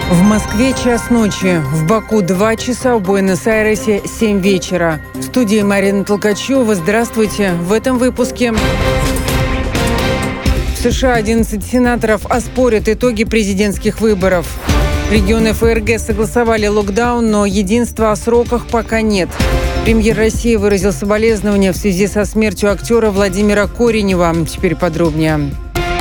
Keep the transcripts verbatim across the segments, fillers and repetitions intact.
В Москве час ночи, в Баку два часа, в Буэнос-Айресе семь вечера. В студии Марина Толкачева. Здравствуйте. В этом выпуске. В США одиннадцать сенаторов оспорят итоги президентских выборов. Регионы ФРГ согласовали локдаун, но единства о сроках пока нет. Премьер России выразил соболезнования в связи со смертью актера Владимира Коренева. Теперь подробнее.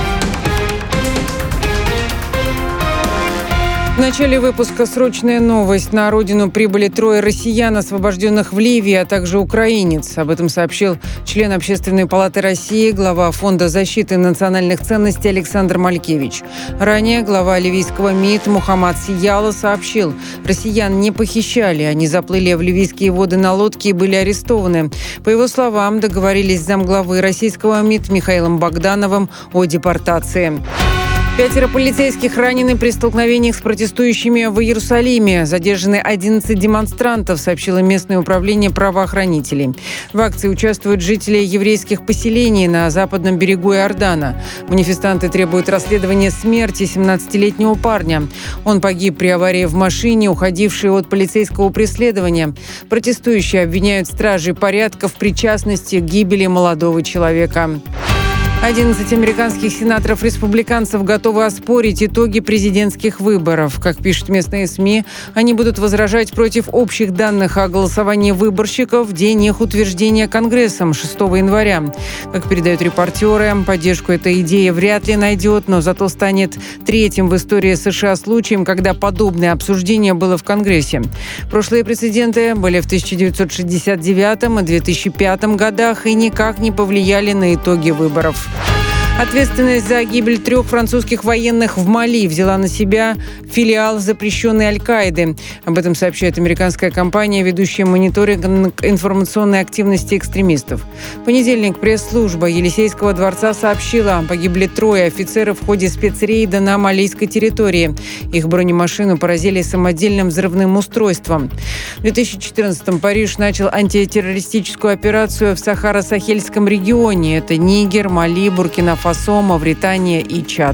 В начале выпуска срочная новость. На родину прибыли трое россиян, освобожденных в Ливии, а также украинец. Об этом сообщил член Общественной палаты России, глава Фонда защиты национальных ценностей Александр Малькевич. Ранее глава ливийского МИД Мухаммад Сияла сообщил, россиян не похищали, они заплыли в ливийские воды на лодке и были арестованы. По его словам, договорились с замглавы российского МИД Михаилом Богдановым о депортации. Пятеро полицейских ранены при столкновениях с протестующими в Иерусалиме. Задержаны одиннадцать демонстрантов, сообщило местное управление правоохранителей. В акции участвуют жители еврейских поселений на западном берегу Иордана. Манифестанты требуют расследования смерти семнадцатилетнего парня. Он погиб при аварии в машине, уходившей от полицейского преследования. Протестующие обвиняют стражей порядка в причастности к гибели молодого человека. одиннадцать американских сенаторов-республиканцев готовы оспорить итоги президентских выборов. Как пишут местные СМИ, они будут возражать против общих данных о голосовании выборщиков в день их утверждения Конгрессом шестого января. Как передают репортеры, поддержку эта идея вряд ли найдет, но зато станет третьим в истории США случаем, когда подобное обсуждение было в Конгрессе. Прошлые прецеденты были в тысяча девятьсот шестьдесят девятом и две тысячи пятом годах и никак не повлияли на итоги выборов. Ответственность за гибель трех французских военных в Мали взяла на себя филиал запрещенной Аль-Каиды. Об этом сообщает американская компания, ведущая мониторинг информационной активности экстремистов. В понедельник пресс-служба Елисейского дворца сообщила, погибли трое офицеров в ходе спецрейда на малийской территории. Их бронемашину поразили самодельным взрывным устройством. В две тысячи четырнадцатом Париж начал антитеррористическую операцию в Сахаро-Сахельском регионе. Это Нигер, Мали, Буркина-Фасо, Мавритания и Чад.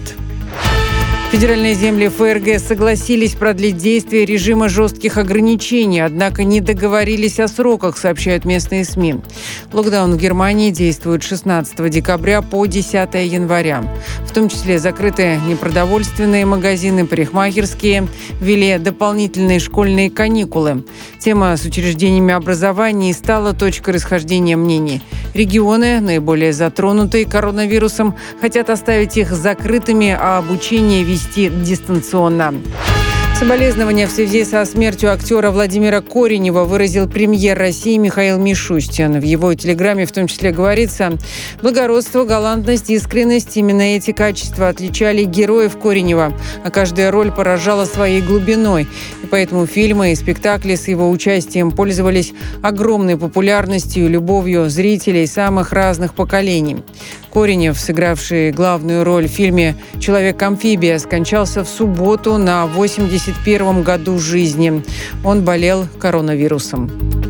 Федеральные земли ФРГ согласились продлить действие режима жестких ограничений, однако не договорились о сроках, сообщают местные СМИ. Локдаун в Германии действует с шестнадцатого декабря по десятого января. В том числе закрыты непродовольственные магазины, парикмахерские, ввели дополнительные школьные каникулы. Тема с учреждениями образования стала точкой расхождения мнений. Регионы, наиболее затронутые коронавирусом, хотят оставить их закрытыми, а обучение вести дистанционно. Соболезнования в связи со смертью актера Владимира Коренева выразил премьер России Михаил Мишустин. В его телеграмме в том числе говорится: благородство, галантность, искренность – именно эти качества отличали героев Коренева, а каждая роль поражала своей глубиной. И поэтому фильмы и спектакли с его участием пользовались огромной популярностью и любовью зрителей самых разных поколений. Коренев, сыгравший главную роль в фильме «Человек-амфибия», скончался в субботу на восемьдесят первом году жизни. Он болел коронавирусом.